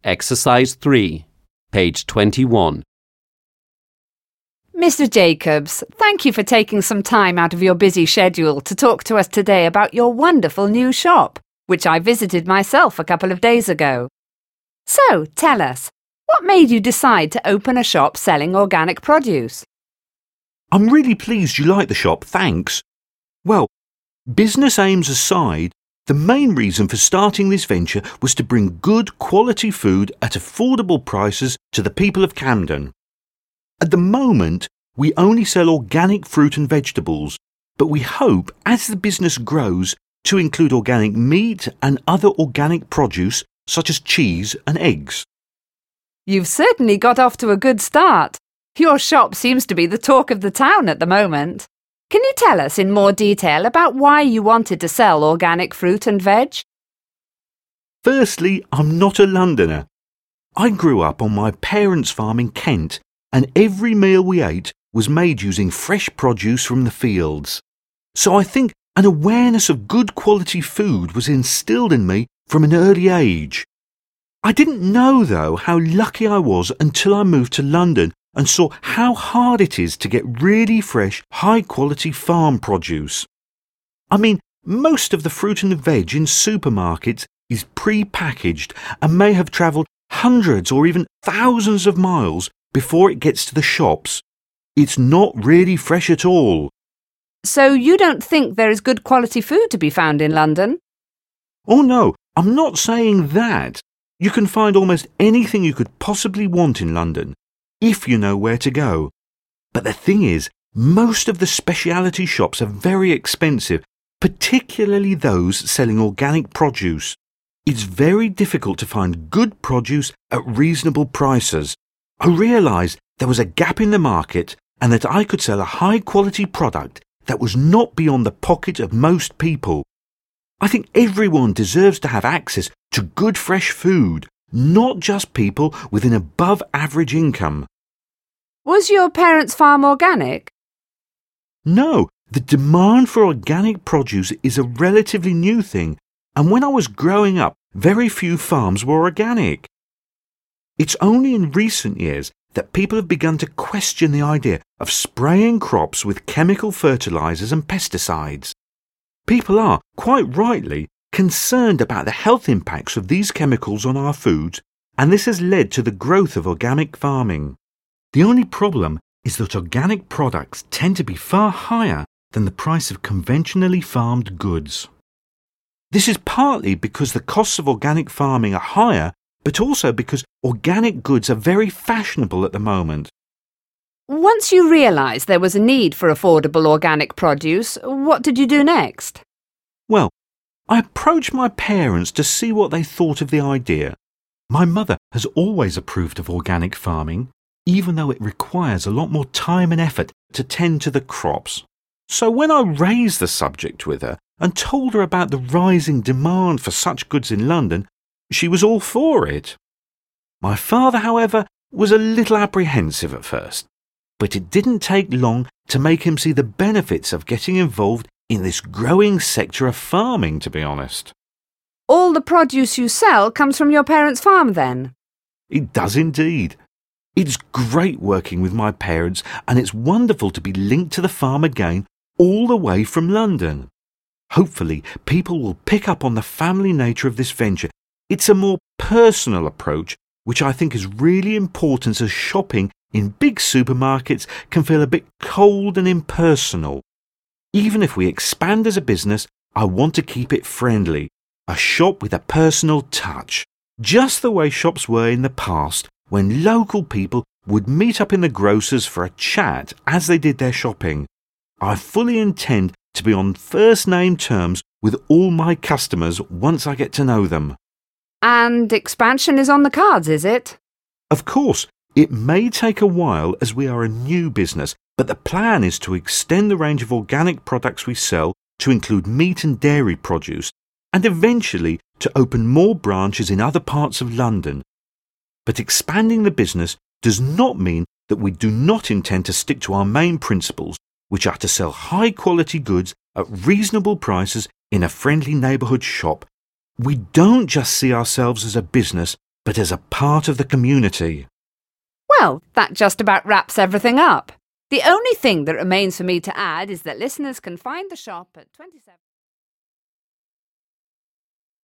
Exercise 3, page 21. Mr. Jacobs, thank you for taking some time out of your busy schedule to talk to us today about your wonderful new shop, which I visited myself a couple of days ago. So, tell us, what made you decide to open a shop selling organic produce? I'm really pleased you like the shop, thanks. Well, business aims aside, the main reason for starting this venture was to bring good quality food at affordable prices to the people of Camden. At the moment, we only sell organic fruit and vegetables, but we hope, as the business grows, to include organic meat and other organic produce such as cheese and eggs. You've certainly got off to a good start. Your shop seems to be the talk of the town at the moment. Can you tell us in more detail about why you wanted to sell organic fruit and veg? Firstly, I'm not a Londoner. I grew up on my parents' farm in Kent, and every meal we ate was made using fresh produce from the fields. So I think an awareness of good quality food was instilled in me from an early age. I didn't know, though, how lucky I was until I moved to London and saw how hard it is to get really fresh, high-quality farm produce. I mean, most of the fruit and veg in supermarkets is pre-packaged and may have travelled hundreds or even thousands of miles before it gets to the shops. It's not really fresh at all. So you don't think there is good quality food to be found in London? Oh no, I'm not saying that. You can find almost anything you could possibly want in London, if you know where to go. But the thing is, most of the specialty shops are very expensive, particularly those selling organic produce. It's very difficult to find good produce at reasonable prices. I realised there was a gap in the market and that I could sell a high-quality product that was not beyond the pocket of most people. I think everyone deserves to have access to good fresh food, not just people with an above-average income. Was your parents' farm organic? No, the demand for organic produce is a relatively new thing, and when I was growing up, very few farms were organic. It's only in recent years that people have begun to question the idea of spraying crops with chemical fertilizers and pesticides. People are, quite rightly, concerned about the health impacts of these chemicals on our foods, and this has led to the growth of organic farming. The only problem is that organic products tend to be far higher than the price of conventionally farmed goods. This is partly because the costs of organic farming are higher, but also because organic goods are very fashionable at the moment. Once you realised there was a need for affordable organic produce, what did you do next? Well, I approached my parents to see what they thought of the idea. My mother has always approved of organic farming, even though it requires a lot more time and effort to tend to the crops. So when I raised the subject with her and told her about the rising demand for such goods in London, she was all for it. My father, however, was a little apprehensive at first, but it didn't take long to make him see the benefits of getting involved in this growing sector of farming, to be honest. All the produce you sell comes from your parents' farm, then? It does indeed. It's great working with my parents, and it's wonderful to be linked to the farm again all the way from London. Hopefully, people will pick up on the family nature of this venture. It's a more personal approach, which I think is really important, as shopping in big supermarkets can feel a bit cold and impersonal. Even if we expand as a business, I want to keep it friendly, a shop with a personal touch, just the way shops were in the past, when local people would meet up in the grocer's for a chat as they did their shopping. I fully intend to be on first-name terms with all my customers once I get to know them. And expansion is on the cards, is it? Of course, it may take a while as we are a new business, but the plan is to extend the range of organic products we sell to include meat and dairy produce, and eventually to open more branches in other parts of London. But expanding the business does not mean that we do not intend to stick to our main principles, which are to sell high-quality goods at reasonable prices in a friendly neighbourhood shop. We don't just see ourselves as a business, but as a part of the community. Well, that just about wraps everything up. The only thing that remains for me to add is that listeners can find the shop at 27...